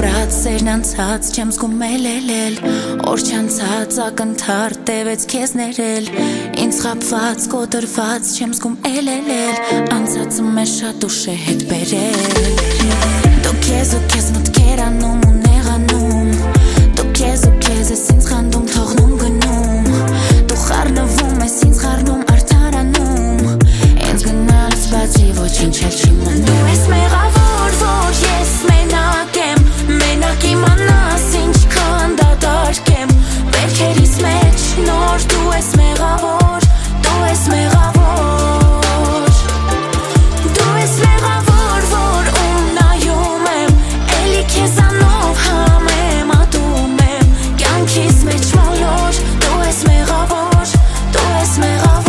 ապրած սերն անցած չեմ զգում էլ Օր չանցած ակնթարթ տևեց քեզ ներել Ինձ խաբված կոտրված չեմ զգում էլ Անցածը մեզ շատ ուշ է հետ բերել Դու քեզ մտքեր անում ու նեղանում Դու քեզ ես ինձ խանդում թողնում գնում Դու խառնվում ես ինձ խառնում արդարանում Ինձ գնալուց բացի ոչինչ էլ չի մնում Դու ես մեղավոր, որ ես մենակ եմ Մենակ իմանաս ինչքան դատարկ եմ Վերքերիս մեջ նոր դու ես մեղավոր Դու ես մեղավոր Դու ես մեղավոր, որ ում նայում եմ Էլի քեզանով համեմ ատում եմ Կյանքիս մեջ մոլոր Դու ես մեղավոր Դու ես մեղավոր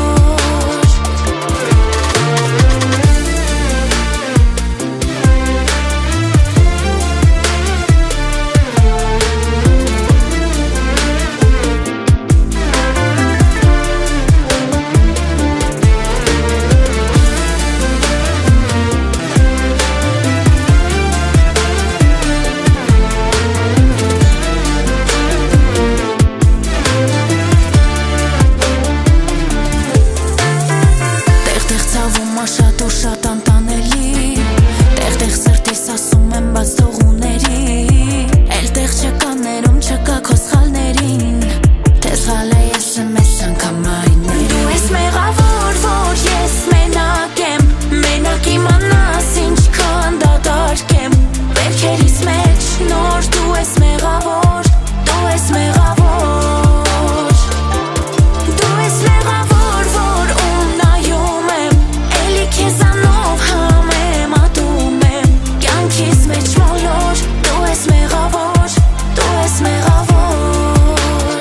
Շատ ու շատ անտանելի Տեղ սրտիս ասում եմ բաց թողուների Էլ տեղ չկա ներում չկա քո սխալներին Թե սխալ է ես եմ ես անգամ այնների Դու ես մեղավոր, որ ես մենակ եմ Մենակ իմանաս ինչքան դատարկ եմ Վերքերիս մեջ նոր դու ես մեղավոր Դու ես մեղավոր Դու ես մեղավոր, որ ում նայում եմ Քեզանով համեմ ատում եմ Կյանքիս մեջ մոլոր Դու ես մեղավոր Դու ես մեղավոր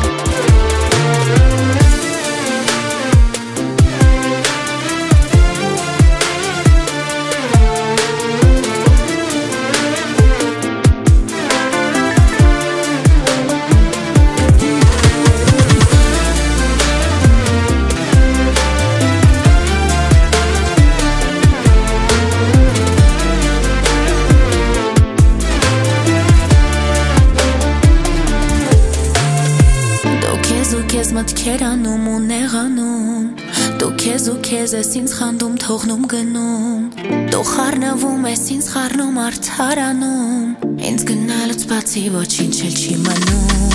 Քեզ մտքեր անում ու նեղանում Դու քեզ ես ինձ խանդում թողնում գնում Դու խառնվում ես ինձ խառնում արդարանում Ինձ գնալուց բացի ոչինչ էլ չի մնում